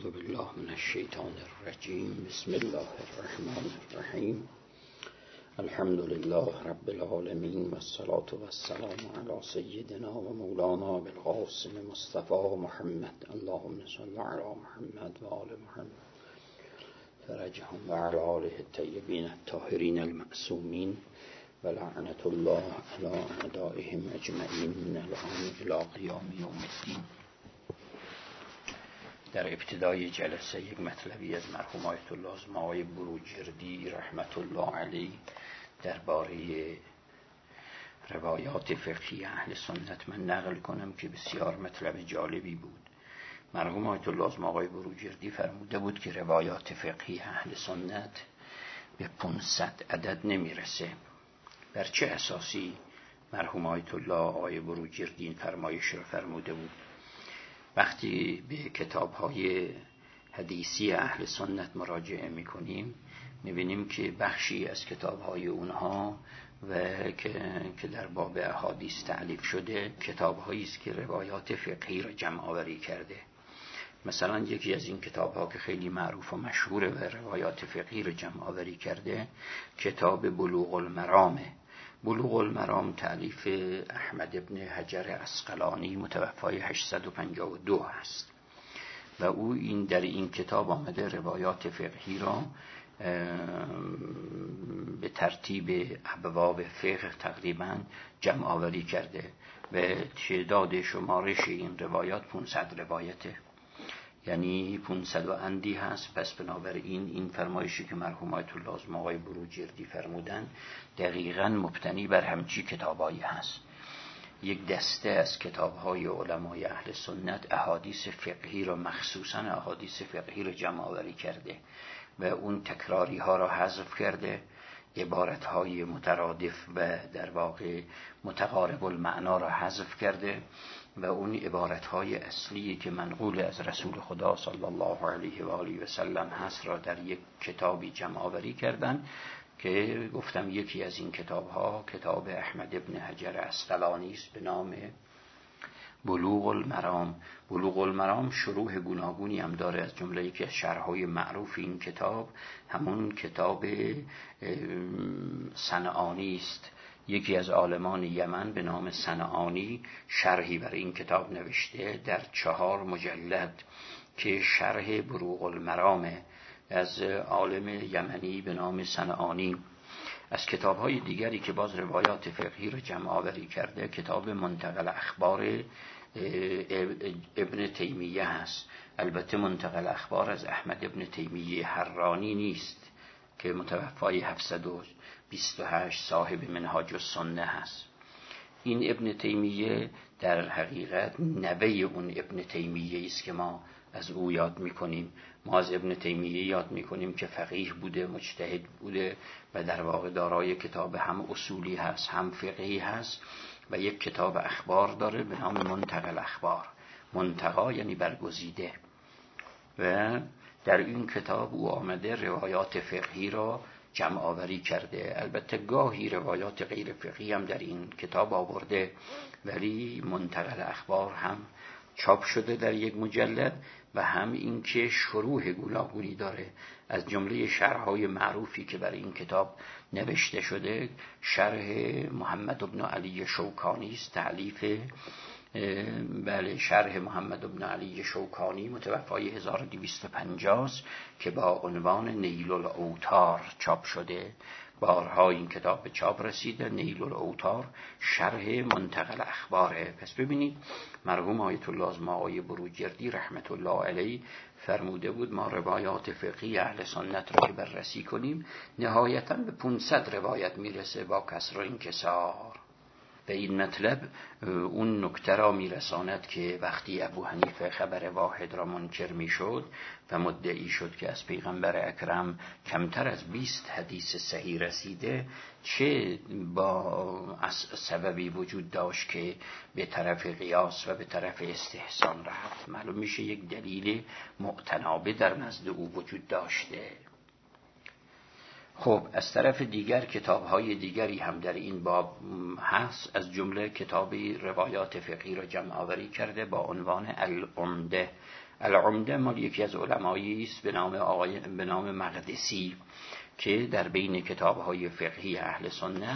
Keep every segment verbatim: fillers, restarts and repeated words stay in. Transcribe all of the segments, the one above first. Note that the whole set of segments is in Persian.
اعوذ بالله من الشیطان الرجیم. بسم الله الرحمن الرحیم. الحمد لله رب العالمین و الصلاة و السلام علی سیدنا و مولانا بالقاسم مصطفى محمد. اللهم صل علی محمد و آل محمد فرجهم و علی آله الطیبین الطاهرین المعصومین و لعنت الله علی اعدائهم اجمعین من الان الی قیام یوم الدین. در ابتدای جلسه یک مطلبی از مرحوم آیت الله آقای بروجردی رحمت الله علیه درباره روایات فقهی اهل سنت من نقل کنم که بسیار مطلب جالبی بود. مرحوم آیت الله آقای بروجردی فرموده بود که روایات فقهی اهل سنت به پانصد عدد نمیرسه. بر چه اساسی مرحوم آیت الله آقای بروجردی این فرمایش رو فرموده بود؟ وقتی به کتاب‌های حدیثی اهل سنت مراجعه می‌کنیم می‌بینیم که بخشی از کتاب‌های اونها و که در باب احادیث تألیف شده کتاب‌هایی است که روایات فقهی را جمع آوری کرده. مثلا یکی از این کتاب‌ها که خیلی معروف و مشهوره و روایات فقهی را جمع آوری کرده کتاب بلوغ المرامه. بلوغ المرام تألیف احمد ابن حجر عسقلانی متوفای هشتصد و پنجاه و دو است و او این در این کتاب آمده روایات فقهی را به ترتیب ابواب فقه تقریبا جمع آوری کرده و تعداد شمارش این روایات پانصد روایته، یعنی پانصد و اندی هست. پس بنابراین این فرمایشی که مرحوم آیت الله آقای بروجردی فرمودن دقیقاً مبتنی بر همچی کتابایی هست. یک دسته از کتاب‌های علمای اهل سنت احادیث فقهی را مخصوصاً احادیث فقهی را جمع آوری کرده و اون تکراری ها را حذف کرده، عبارت‌های مترادف و در واقع متقارب المعنا را حذف کرده و اون عبارت‌های اصلی که منقول از رسول خدا صلی الله علیه و آله و سلم هست را در یک کتابی جمع آوری کردن که گفتم یکی از این کتاب‌ها کتاب احمد ابن حجر عسقلانی است به نام بلوغ المرام. بلوغ المرام شروح گوناگونی هم داره، از جمله یکی از شرح‌های معروف این کتاب همون کتاب صنعانی است. یکی از عالمان یمن به نام صنعانی شرحی برای این کتاب نوشته در چهار مجلد که شرح بلوغ المرام از عالم یمنی به نام صنعانی. از کتاب‌های دیگری که باز روایات فقهی را جمع آوری کرده کتاب منتقل اخبار ابن تیمیه هست. البته منتقل اخبار از احمد ابن تیمیه حرانی نیست که متوفای هفتصد و بیست و هشت صاحب منهاج السنه هست. این ابن تیمیه در حقیقت نوه اون ابن تیمیه است که ما از او یاد میکنیم. ما از ابن تیمیه یاد میکنیم که فقیه بوده، مجتهد بوده و در واقع دارای کتاب هم اصولی هست هم فقهی هست و یک کتاب اخبار داره به نام منتقل اخبار. منتقا یعنی برگزیده و در این کتاب او آمده روایات فقهی را جمع آوری کرده. البته گاهی روایات غیر فقهی هم در این کتاب آورده ولی منتقل اخبار هم چاپ شده در یک مجلد و هم این که شروح گوناگونی داره. از جمله شرح‌های معروفی که برای این کتاب نوشته شده شرح محمد بن علی شوکانی است، تألیف بله شرح محمد بن علی شوکانی متوفای هزار و دویست و پنجاه که با عنوان نیل الاوتار چاپ شده. بارها این کتاب به چاپ رسیده. نیل الاوتار شرح منتقل اخباره. پس ببینید مرحوم آیت الله آقای بروجردی رحمت الله علیه فرموده بود ما روایات فقهی اهل سنت را که بررسی کنیم نهایتاً به پانصد روایت میرسه با کسر و انکسار. و این مطلب اون نکته را میرساند که وقتی ابو حنیفه خبر واحد را منکر میشد و مدعی شد که از پیغمبر اکرم کمتر از بیست حدیث صحیح رسیده، چه با سببی وجود داشت که به طرف قیاس و به طرف استحسان رفت. معلوم میشه یک دلیل معتنابه در نزد او وجود داشته. خب از طرف دیگر کتاب‌های دیگری هم در این باب هست، از جمله کتابی روایات فقهی را جمع آوری کرده با عنوان العمده العمده مال یکی از علمایی است به نام آقای به نام مقدسی که در بین کتاب‌های فقهی اهل سنت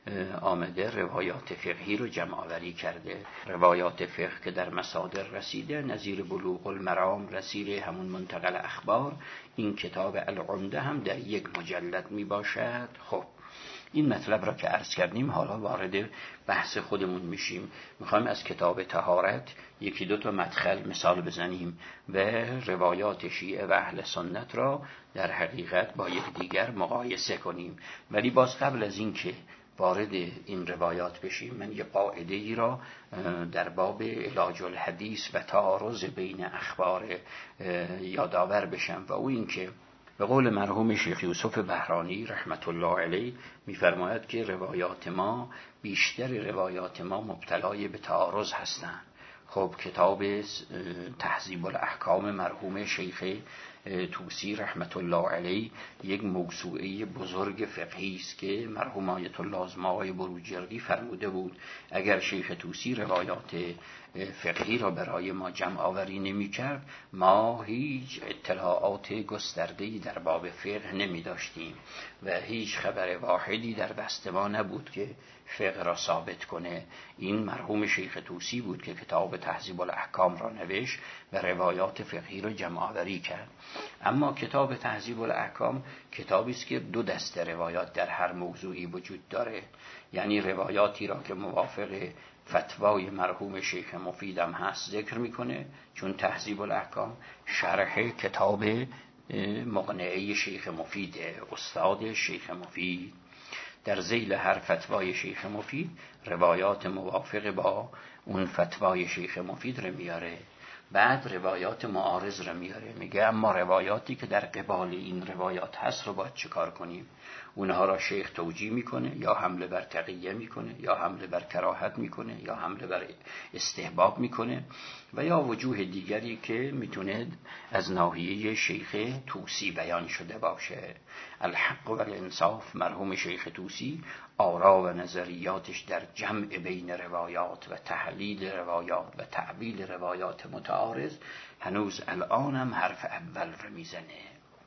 آمده روایات فقهی رو جمع آوری کرده. روایات فقه که در مصادر رسیده نظیر بلوغ المرام، رسیده همون منتقل اخبار، این کتاب العمده هم در یک مجلد می باشد. خب این مطلب را که عرض کردیم حالا وارد بحث خودمون میشیم. میخوایم از کتاب طهارت یکی دو تا مدخل مثال بزنیم و روایات شیعه و اهل سنت را در حقیقت با یکدیگر مقایسه کنیم. ولی باز قبل از این که وارد این روایات بشیم من یه قاعده ای را در باب علاج الحدیث و تعارض بین اخبار یادآور بشم و او این که به قول مرحوم شیخ یوسف بهرانی رحمت الله علیه می‌فرماید که روایات ما بیشتر روایات ما مبتلای به تعارض هستند. خب کتاب تهذیب الاحکام مرحوم شیخ طوسی رحمت الله علیه یک موسوعه بزرگ فقهی است که مرحوم آیت الله آزمای بروجردی فرموده بود اگر شیخ طوسی روایات فقهی را برای ما جمع آوری نمی کرد ما هیچ اطلاعات گسترده‌ای در باب فقه نمی داشتیم و هیچ خبر واحدی در دست ما نبود که فقه را ثابت کنه. این مرحوم شیخ طوسی بود که کتاب تهذیب الاحکام را نوشت و روایات فقهی را جمع آوری کرد. اما کتاب تهذیب الاحکام کتابی است که دو دسته روایات در هر موضوعی وجود داره، یعنی روایاتی را که موافق فتوای مرحوم شیخ مفیدم هست ذکر میکنه، چون تهذیب الاحکام شرح کتاب مقنعه شیخ مفید استاد شیخ مفید. در ذیل هر فتوای شیخ مفید روایات موافق با اون فتوای شیخ مفید رو میاره، بعد روایات معارض رو میاره، میگه اما روایاتی که در قبال این روایات هست رو باید چیکار کنیم. اونها را شیخ توجیه میکنه، یا حمله بر تقیه میکنه، یا حمله بر کراهت میکنه، یا حمله بر استحباب میکنه و یا وجوه دیگری که میتونه از ناحیه شیخ طوسی بیان شده باشه. الحق و الانصاف مرحوم شیخ طوسی آرا و نظریاتش در جمع بین روایات و تحلیل روایات و تعبیل روایات متعارض هنوز الان هم حرف اول رو میزنه.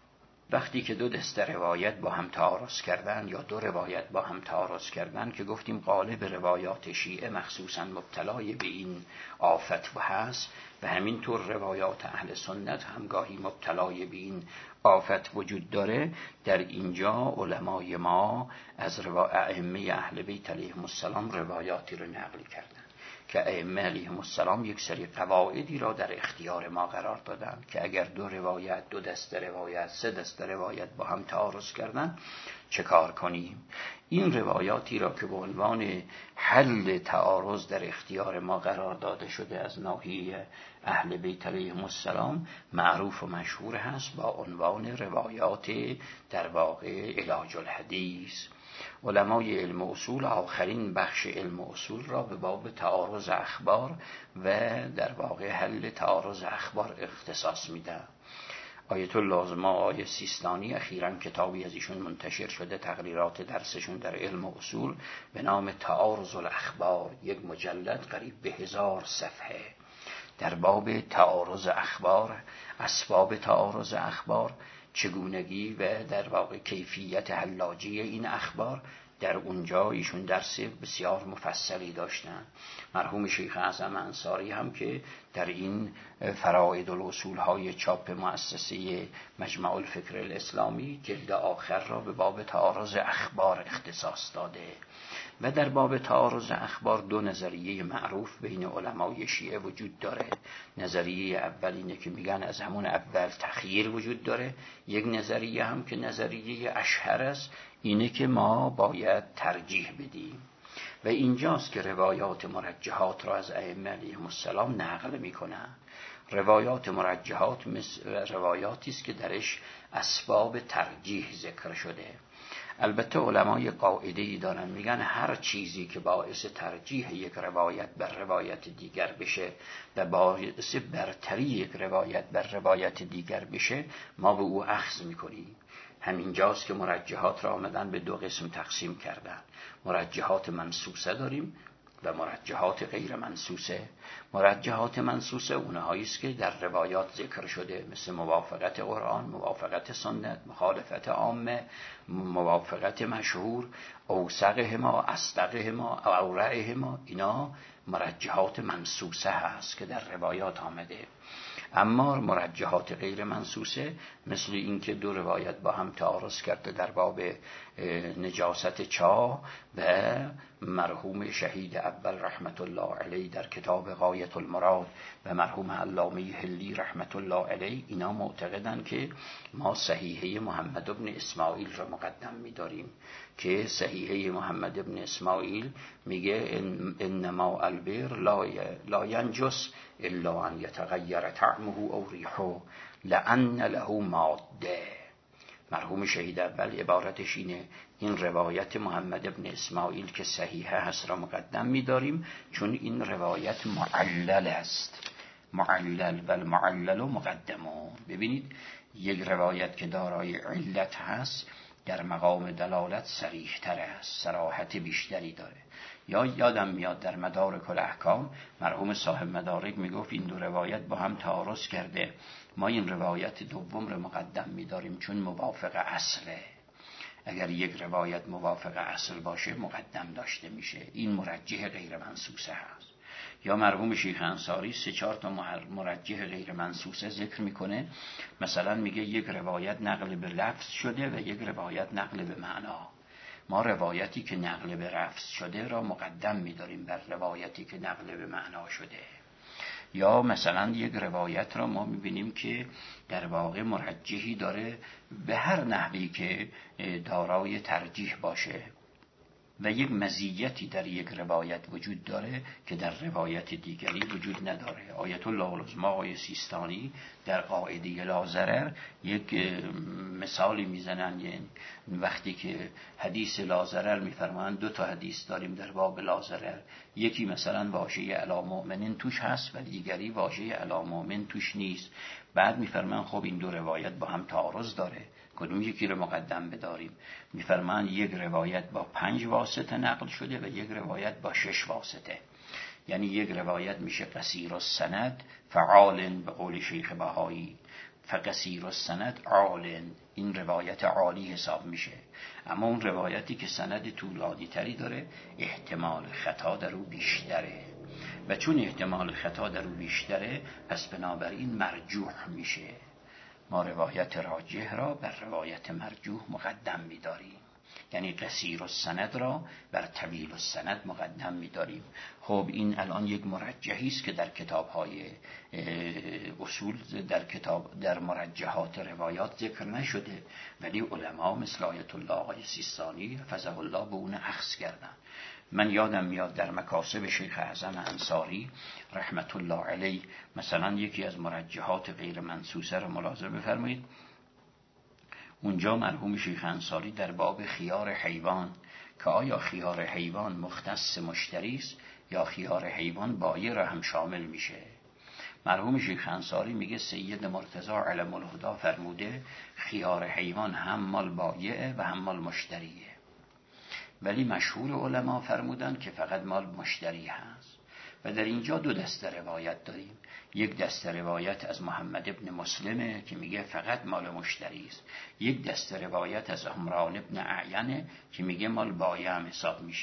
وقتی که دو دسته روایت با هم تعارض کردن یا دو روایت با هم تعارض کردن که گفتیم غالب روایات شیعه مخصوصا مبتلای به این آفت و هست و همینطور روایات اهل سنت همگاهی مبتلای به این آفت وجود داره، در اینجا علمای ما از ائمه اهل بیت علیهم السلام روایاتی رو نقل کردن که ائمه علیهم السلام یک سری قواعدی را در اختیار ما قرار دادن که اگر دو روایت، دو دسته روایت، سه دسته روایت با هم تعارض کردن چه کار کنیم. این روایاتی را که به عنوان حل تعارض در اختیار ما قرار داده شده از ناحیه اهل بیت علیهم السلام معروف و مشهور هست با عنوان روایات در واقع علاج الحدیث. علمای علم اصول آخرین بخش علم اصول را به باب تعارض اخبار و در واقع حل تعارض اخبار اختصاص میدن. آیت الله آزما آیه سیستانی اخیراً کتابی از ایشون منتشر شده، تقریرات درسشون در علم اصول به نام تعارض الاخبار، یک مجلد قریب به هزار صفحه در باب تعارض اخبار، اسباب تعارض اخبار، چگونگی و در واقع کیفیت حلاجی این اخبار. در اونجا ایشون درس بسیار مفصلی داشتن. مرحوم شیخ اعظم انصاری هم که در این فرائد الاصول های چاپ مؤسسه مجمع الفکر الاسلامی جلد آخر را به باب تعارض اخبار اختصاص داده و در باب تعارض اخبار دو نظریه معروف بین علمای شیعه وجود داره. نظریه اول اینه که میگن از همون اول تخییر وجود داره. یک نظریه هم که نظریه اشهر است اینه که ما باید ترجیح بدیم و اینجاست که روایات مرجحات را از ائمه علیهم السلام نقل میکنن. روایات مرجحات مثل روایاتی است که درش اسباب ترجیح ذکر شده. البته علمای قاعده‌ای دارن میگن هر چیزی که باعث ترجیح یک روایت بر روایت دیگر بشه و باعث برتری یک روایت بر روایت دیگر بشه ما به او اخذ میکنیم. همینجاست که مرجحات را آمدن به دو قسم تقسیم کردن. مرجحات منسوسه داریم و مرجحات غیر منسوسه. مرجحات منسوسه اونهایی است که در روایات ذکر شده، مثل موافقت قرآن، موافقت سنت، مخالفت عامه، موافقت مشهور، اوثقهما، اصدقهما، اورعهما. اینا مرجحات منسوسه هست که در روایات آمده. اما مرجحات غیر منسوسه مثل این که دو روایت با هم تعارض کرده در باب نجاست چاه و مرحوم شهید اول رحمت الله علیه در کتاب غایت المراد و مرحوم علامه حلی رحمت الله علیه، اینا معتقدن که ما صحیحه محمد بن اسماعیل را مقدم می‌داریم که صحیحه محمد بن اسماعیل میگه انما البر لا ینجس الا ان یتغیر طعمه او ریحه لان له ماده. مرحوم شهید اول عبارتش اینه، این روایت محمد بن اسماعیل که صحیحه هست را مقدم می‌داریم چون این روایت معلل است. معلل و المعلل مقدمون. ببینید یک روایت که دارای علت هست در مقام دلالت صریح تر است، صراحت بیشتری داره. یا یادم میاد در مدارک الاحکام مرحوم صاحب مدارک میگفت این دو روایت با هم تعارض کرده، ما این روایت دوم رو مقدم می‌داریم چون موافق اصله. اگر یک روایت موافق اصل باشه مقدم داشته میشه. این مرجح غیر منسوسه هست. یا مرحوم شیخ انصاری سه چهار تا مرجح غیر منسوسه ذکر میکنه. مثلا میگه یک روایت نقل به لفظ شده و یک روایت نقل به معنا. ما روایتی که نقل به لفظ شده را مقدم میداریم بر روایتی که نقل به معنا شده. یا مثلا یک روایت را ما میبینیم که در واقع مرجحی داره به هر نحوی که دارای ترجیح باشه و یک مزیتی در یک روایت وجود داره که در روایت دیگری وجود نداره. آیت الله العظمی آقای سیستانی در قاعده لا ضرر یک مثالی میزنن، یعنی وقتی که حدیث لا ضرر میفرمایند دو تا حدیث داریم در باب لا ضرر، یکی مثلا واژه علی مؤمنین توش هست و دیگری واژه علی مؤمن توش نیست. بعد میفرمان خب این دو روایت با هم تعارض داره، کدوم یکی رو مقدم بداریم؟ میفرمان یک روایت با پنج واسطه نقل شده و یک روایت با شش واسطه. یعنی یک روایت میشه قصیر السند فعال به قول شیخ بهایی، فقصیر السند عال، این روایت عالی حساب میشه. اما اون روایتی که سند طولانی تری داره احتمال خطا در او بیشتره و چون احتمال خطا در او بیشتره پس بنابراین مرجوح میشه. ما روایت راجح را بر روایت مرجوح مقدم می‌داریم، یعنی قصیر السند را بر طویل السند مقدم می‌داریم. خب این الان یک مرجحی است که در کتاب‌های اصول در کتاب در مرجحات روایات ذکر نشده، ولی علما مثل آیت الله آقای سیستانی حفظه الله به اون اخذ کردن. من یادم میاد در مکاسب شیخ اعظم انصاری رحمت الله علیه مثلا یکی از مرجحات غیر منسوسه رو ملاحظه بفرمایید. اونجا مرحوم شیخ انصاری در باب خیار حیوان که آیا خیار حیوان مختص مشتری است یا خیار حیوان بایع را هم شامل میشه، مرحوم شیخ انصاری میگه سید مرتضی علم الهدی فرموده خیار حیوان هم مال بایع و هم مال مشتریه، ولی مشهور علما فرمودن که فقط مال مشتری هست. و در اینجا دو دسته روایت داریم. یک دسته روایت از محمد ابن مسلمه که میگه فقط مال مشتری است. یک دسته روایت از عمران ابن اعینه که میگه مال بایع هم حساب میشه.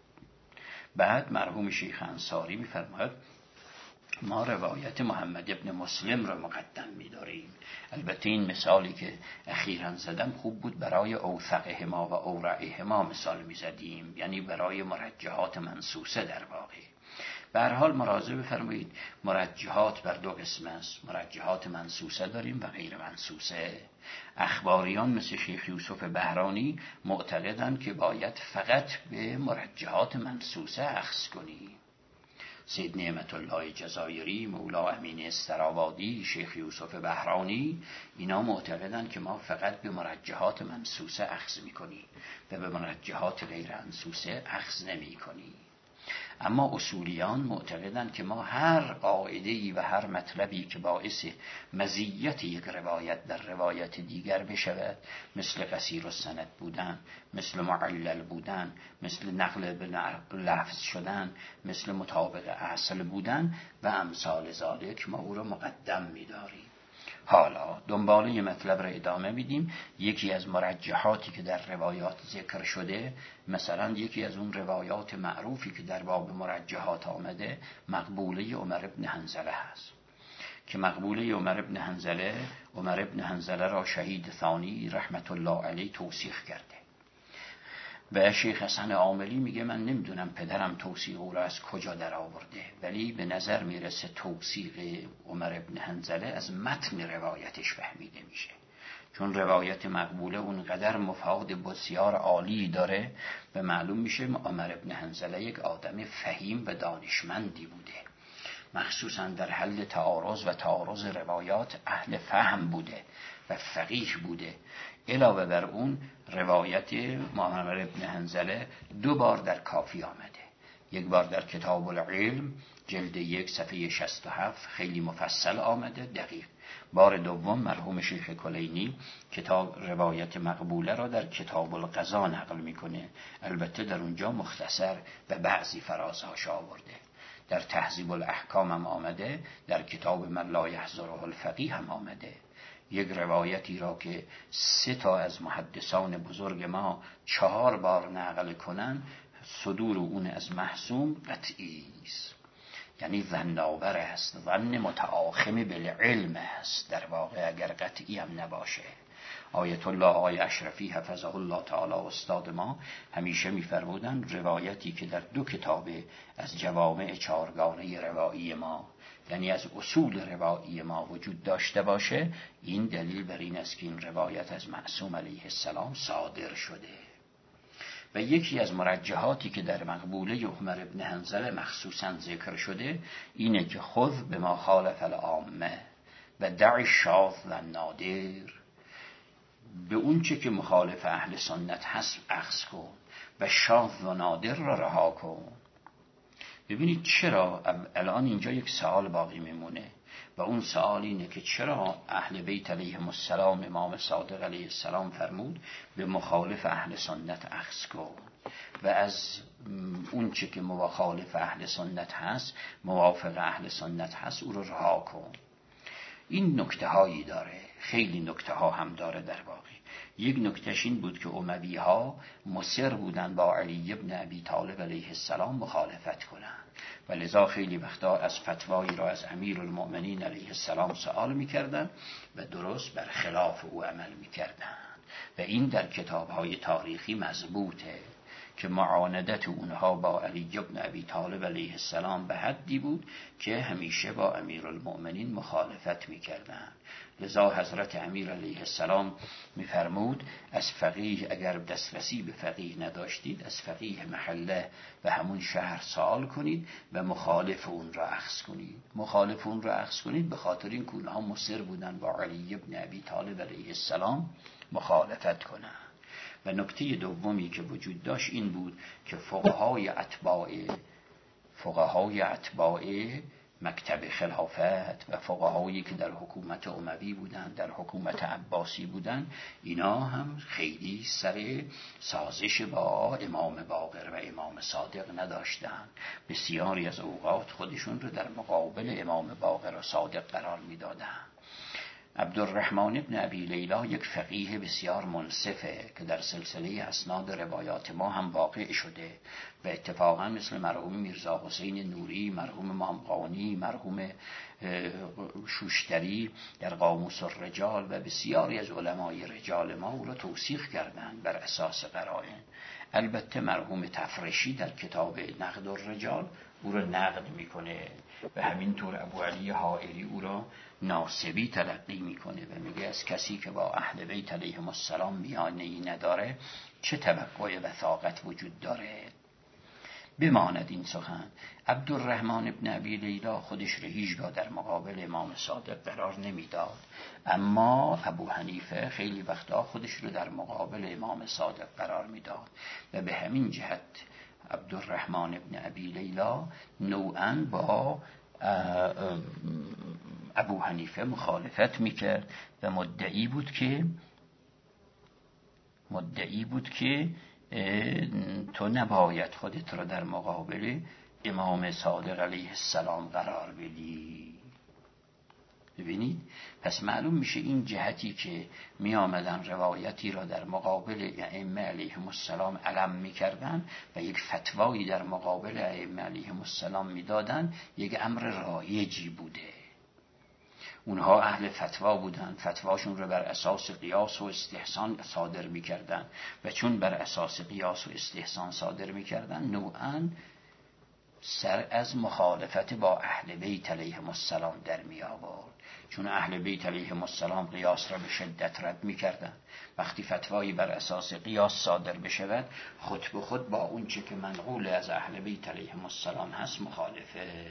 بعد مرحوم شیخ انصاری میفرماید ما روایت محمد ابن مسلم را مقدم می‌داریم. البته این مثالی که اخیراً زدم خوب بود برای اوثقهما و اورعهما مثال می‌زدیم، یعنی برای مرجحات منسوسه. در واقع به هر حال مراجعه بفرمایید مرجحات بر دو قسم است، مرجحات منسوسه داریم و غیر منسوسه. اخباریان مثل شیخ یوسف بهرانی معتقدند که باید فقط به مرجحات منسوسه اخذ کنیم. سید نعمت الله جزایری، مولا امین استرابادی، شیخ یوسف بهرانی، اینا معتقدن که ما فقط به مرجحات منسوسه اخذ میکنیم و به مرجحات غیر منسوسه اخذ نمی کنیم. اما اصولیان معتقدند که ما هر قاعده‌ای و هر مطلبی که باعث مزیت یک روایت در روایت دیگر بشود، مثل قصیر السند بودن، مثل معلل بودن، مثل نقل به لفظ شدن، مثل مطابق اصل بودن و امثال ذالک، ما او را مقدم می‌داریم. حالا دنباله مطلب را ادامه میدیم. یکی از مرجحاتی که در روایات ذکر شده، مثلا یکی از اون روایات معروفی که در باب مرجحات آمده، مقبوله عمر ابن حنظله هست که مقبوله عمر ابن حنظله عمر ابن حنظله را شهید ثانی رحمت الله علیه توثیق کرده و شیخ حسن عاملی میگه من نمیدونم پدرم توثیق او را از کجا در آورده، ولی به نظر میرسه توثیق عمر ابن حنظله از متن روایتش فهمیده میشه، چون روایت مقبوله اونقدر مفاد بسیار عالی داره و معلوم میشه عمر ابن حنظله یک آدم فهیم و دانشمندی بوده، مخصوصا در حل تعارض و تعارض روایات اهل فهم بوده و فقیه بوده. علاوه بر اون روایت عمر ابن حنظله دو بار در کافی آمده، یک بار در کتاب العلم جلد یک صفحه شصت و هفت خیلی مفصل آمده دقیق، بار دوم مرحوم شیخ کلینی کتاب روایت مقبوله را در کتاب القضا نقل میکنه، البته در اونجا مختصر و بعضی فرازهاش آورده. در تهذیب الاحکام هم آمده، در کتاب من لا یحضره الفقیه هم آمده. یک روایتی را که سه تا از محدثان بزرگ ما چهار بار نقل کنن، صدور اون از محسوم قطعی است، یعنی ظن‌آور است، ظن متآخم بالعلم است در واقع اگر قطعی هم نباشه. آیت الله آقای اشرفی حفظه الله تعالی استاد ما همیشه می‌فرمودن روایتی که در دو کتاب از جوامع چهارگانه روایی ما، یعنی از اصول روایی ما وجود داشته باشه، این دلیل بر این است که این روایت از معصوم علیه السلام صادر شده. و یکی از مرجحاتی که در مقبوله عمر ابن حنظله مخصوصا ذکر شده اینه که خذ بما خالف العامه و دع الشاذ و النادر، به اون چه که مخالف اهل سنت هست اخذ کن و شاذ و نادر را رها کن. ببینید چرا الان اینجا یک سوال باقی میمونه و اون سوال اینه که چرا اهل بیت علیهم السلام امام صادق علیه السلام فرمود به مخالف اهل سنت اخذ کن و از اون چه که مخالف اهل سنت هست موافق اهل سنت هست او رو رها کن. این نکته هایی داره، خیلی نکته ها هم داره در واقع. یک نکتهش این بود که اموی ها مصر بودن با علی ابن ابی طالب علیه السلام مخالفت کنند و لذا خیلی وقتا از فتوایی را از امیر المؤمنین علیه السلام سوال میکردن و درست بر خلاف او عمل میکردن و این در کتاب های تاریخی مضبوطه که معاندت اونها با علی ابن ابی طالب علیه السلام به حدی بود که همیشه با امیر المؤمنین مخالفت میکردن. لذا حضرت امیر علیه السلام میفرمود از فقیه اگر دسترسی به فقیه نداشتید از فقیه محله و همون شهر سوال کنید و مخالف اون را اخذ کنید. مخالف اون را اخذ کنید به خاطر این که اونها مصر بودن با علی ابن ابی طالب علیه السلام مخالفت کنند. و نکته دومی که وجود داشت این بود که فقهای اتباع فقهای اتباع مکتب خلافت و فقهایی که در حکومت اموی بودند، در حکومت عباسی بودند، اینا هم خیلی سر سازش با امام باقر و امام صادق نداشتند. بسیاری از اوقات خودشون رو در مقابل امام باقر و صادق قرار میدادند. عبدالرحمن ابن ابی لیلا یک فقیه بسیار منصفه که در سلسله اسناد روایات ما هم واقع شده و اتفاقا مثل مرحوم میرزا حسین نوری، مرحوم مامقانی، مرحوم شوشتری در قاموس الرجال و بسیاری از علمای رجال ما او را توثیق کردند بر اساس قرائن. البته مرحوم تفرشی در کتاب نقد الرجال او را نقد میکنه و همینطور ابو علی حائری او را ناسبی تلقی میکنه و میگه از کسی که با اهل بیت علیهم السلام میانه‌ای نداره چه توقع وثاقت وجود داره. بماند این سخن. عبدالرحمن ابن ابی لیلا خودش رو هیچگاه در مقابل امام صادق قرار نمیداد، اما ابو حنیفه خیلی وقتا خودش رو در مقابل امام صادق قرار میداد و به همین جهت عبدالرحمن ابن ابی لیلا نوعاً با ابو حنیفه مخالفت میکرد و مدعی بود که مدعی بود که تو نباید خودت را در مقابل امام صادق علیه السلام قرار بدی. ببینید، پس معلوم میشه این جهتی که می آمدن روایتی را در مقابل ائمه علیهم السلام علم میکردن و یک فتوایی در مقابل ائمه علیهم السلام میدادن، یک امر رایجی بوده. اونها اهل فتوا بودن، فتواشون رو بر اساس قیاس و استحسان صادر میکردن و چون بر اساس قیاس و استحسان صادر میکردن، نوعاً سر از مخالفت با اهل بیت علیهم السلام در می آورد. چون اهل بیت علیهم السلام قیاس را به شدت رد می کردن. وقتی فتوایی بر اساس قیاس صادر بشود، خود به خود با اون چه که منقول از اهل بیت علیهم السلام هست مخالفه.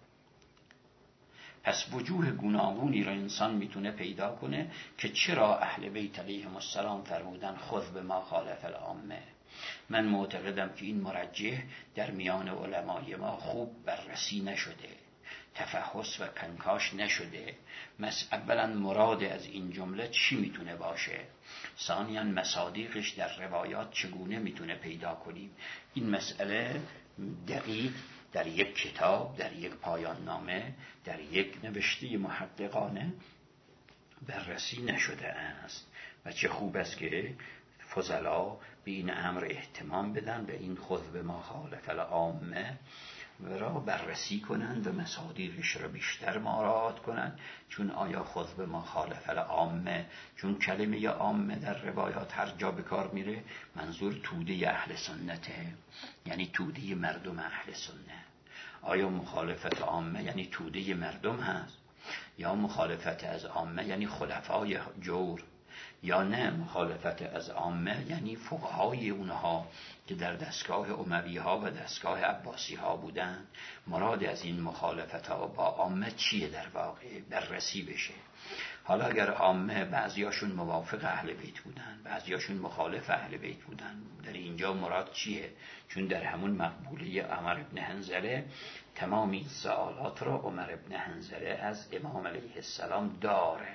پس وجوه گوناگونی را انسان میتونه پیدا کنه که چرا اهل بیت علیهم السلام فرمودن خذ بما خالف العامه. من معتقدم که این مرجح در میان علمای ما خوب بررسی نشده، تفحص و کنکاش نشده. اولا مراد از این جمله چی میتونه باشه؟ ثانیاً مصادیقش در روایات چگونه میتونه پیدا کنیم؟ این مسئله دقیق در یک کتاب، در یک پایان نامه، در یک نوشته محققانه بررسی نشده است و چه خوب است که فضلا به این امر اهتمام بدن، به این خذ بما خالف العامه را بررسی کنند و مصادیقش را بیشتر مراعات کنند. چون آیا خذ بما خالف العامه، چون کلمه عامه در روایات هر جا به کار میره منظور توده اهل سنته، یعنی توده مردم اهل سنت. آیا مخالفت عامه یعنی توده مردم هست، یا مخالفت از عامه یعنی خلفای جور، یا نه مخالفت از عامه یعنی فقهای اونها که در دستگاه اموی ها و دستگاه عباسی ها بودن؟ مراد از این مخالفت ها با عامه چیه در واقع؟ بررسی بشه. حالا اگر عامه بعضیاشون موافق اهل بیت بودن، بعضیاشون مخالف اهل بیت بودن، در اینجا مراد چیه؟ چون در همون مقبوله عمر ابن حنظله تمام این سوالات را عمر ابن حنظله از امام علیه السلام داره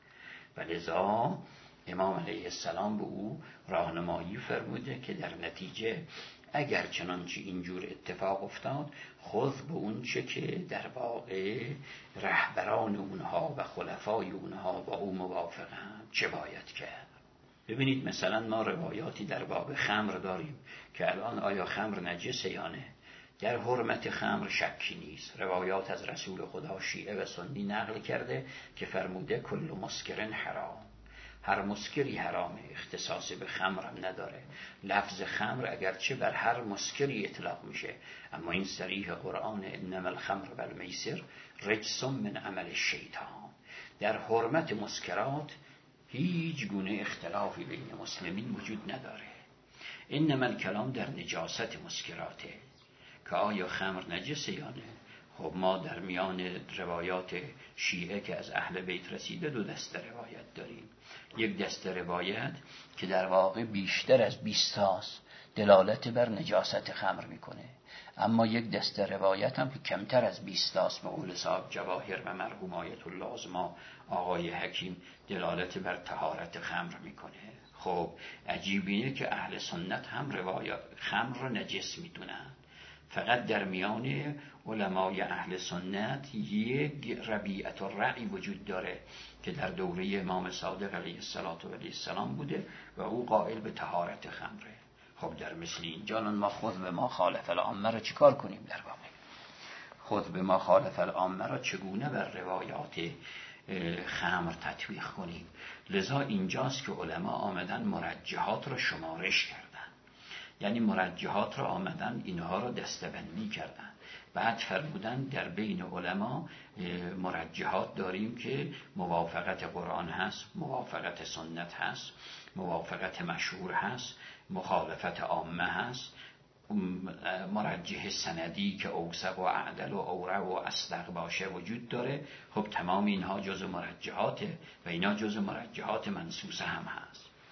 و لذا امام علیه السلام به او راهنمایی فرموده که در نتیجه اگر چنانچه اینجور اتفاق افتاد، خود به اون چه که در واقع رهبران اونها و خلفای اونها با او موافقند چه باید کرد. ببینید مثلا ما روایاتی در باب خمر داریم که الان آیا خمر نجسه یا نه؟ در حرمت خمر شکی نیست. روایات از رسول خدا شیعه و سنی نقل کرده که فرموده کل مسکرن حرام، هر مسکری حرامه، اختصاص به خمرم نداره. لفظ خمر اگرچه بر هر مسکری اطلاق میشه، اما این صریح قرآن انما الخمر والمیسر رجس من عمل الشیطان. در حرمت مسکرات هیچ گونه اختلافی بین مسلمین وجود نداره. انما الکلام در نجاست مسکراته که آیا خمر نجسه یا نه. خب ما در میان روایات شیعه که از اهل بیت رسیده دو دسته روایت داریم. یک دسته روایت که در واقع بیشتر از بیست تاست دلالت بر نجاست خمر میکنه، اما یک دسته روایت هم که کمتر از بیست تاست به قول صاحب جواهر و مرحوم آیت الله عظما آقای حکیم دلالت بر طهارت خمر میکنه. خب عجیبیه که اهل سنت هم روایات خمر رو نجس میدونن. فقط در میان علمای اهل سنت یک ربیعت الرأی وجود داره که در دوره امام صادق علیه السلام بوده و او قائل به طهارت خمره. خب در مثل اینجا ما خود به ما خالف العامه را چیکار کنیم؟ در واقع خود به ما خالف العامه را چگونه بر روایات خمر تطبیق کنیم؟ لذا اینجاست که علما آمدن مرجحات را شمارش کردن، یعنی مرجحات را آمدن اینها را دسته‌بندی کردن. بعد فرمودن در بین علما مرجحات داریم که موافقت قرآن هست، موافقت سنت هست، موافقت مشهور هست، مخالفت عامه هست، مرجح سندی که اوثق و اعدل و اورع و اصدق باشه وجود داره. خب تمام اینها جز مرجحاته و اینا جز مرجحات منصوصه هم هست.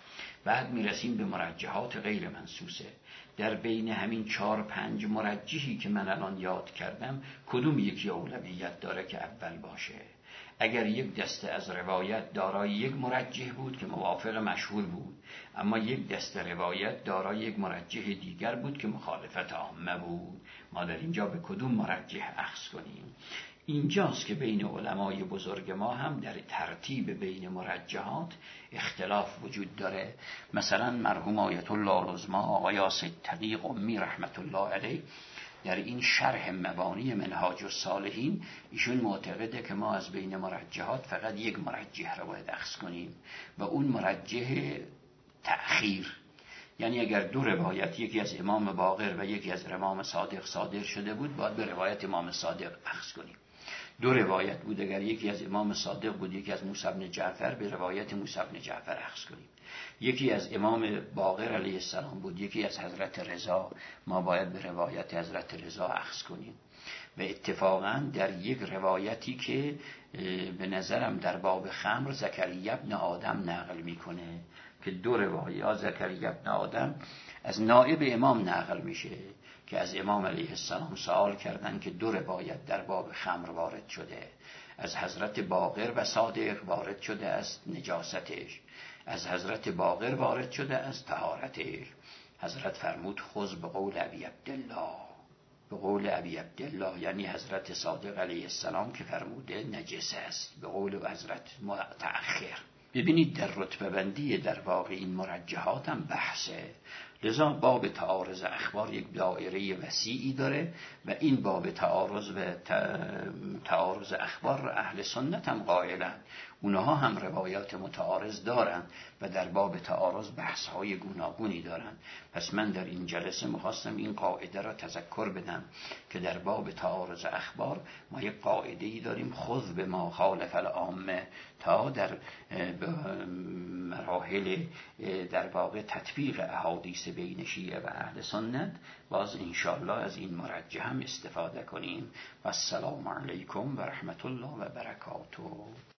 بعد میرسیم به مرجحات غیر منصوصه. در بین همین چهار پنج مرجحی که من الان یاد کردم کدوم یکی اولویت داره که اول باشه؟ اگر یک دسته از روایت دارای یک مرجح بود که موافق مشهور بود، اما یک دسته روایت دارای یک مرجح دیگر بود که مخالفت عامه بود، ما در اینجا به کدوم مرجح اخذ کنیم؟ اینجاست که بین علمای بزرگ ما هم در ترتیب بین مرجحات اختلاف وجود داره. مثلا مرحوم آیت الله العظما آقای سید تقی قمی رحمت الله علیه در این شرح مبانی منهاج الصالحین ایشون معتقده که ما از بین مرجحات فقط یک مرجح رو باید اخذ کنیم و اون مرجح تأخیر. یعنی اگر دو روایت، یکی از امام باقر و یکی از امام صادق صادر شده بود، باید به روایت امام صادق اخذ کنیم. دو روایت بود، اگر یکی از امام صادق بود یکی از موسی بن جعفر، به روایت موسی بن جعفر اخذ کنیم. یکی از امام باقر علیه السلام بود یکی از حضرت رضا، ما باید به روایت حضرت رضا اخذ کنیم. و اتفاقا در یک روایتی که به نظرم در باب خمر زکریا ابن آدم نقل میکنه که دو روایات زکریا ابن آدم از نائب امام نقل میشه که از امام علیه السلام سوال کردن که دو روایت در باب خمر وارد شده، از حضرت باقر و صادق وارد شده از نجاستش، از حضرت باقر وارد شده از طهارتش. حضرت فرمود خذ به قول ابی عبدالله، به قول ابی عبدالله یعنی حضرت صادق علیه السلام که فرموده نجس است، به قول حضرت متأخر. ببینید در رتبه بندی در واقع این مرجحات هم بحثه. لذا باب تعارض اخبار یک دایره وسیعی داره و این باب تعارض و تعارض اخبار اهل سنت هم قائلن، اونها هم روایات متعارض دارن و در باب تعارض بحث های گوناگونی دارن. پس من در این جلسه میخواستم این قاعده را تذکر بدم که در باب تعارض اخبار ما یک قاعده ای داریم، خذ به ما خالف العامه، تا در مراحل در واقع تطبیق احادیث بین شیعه و اهل سنت باز انشاءالله از این مرجح هم استفاده کنیم. و السلام علیکم و رحمت الله و برکاته.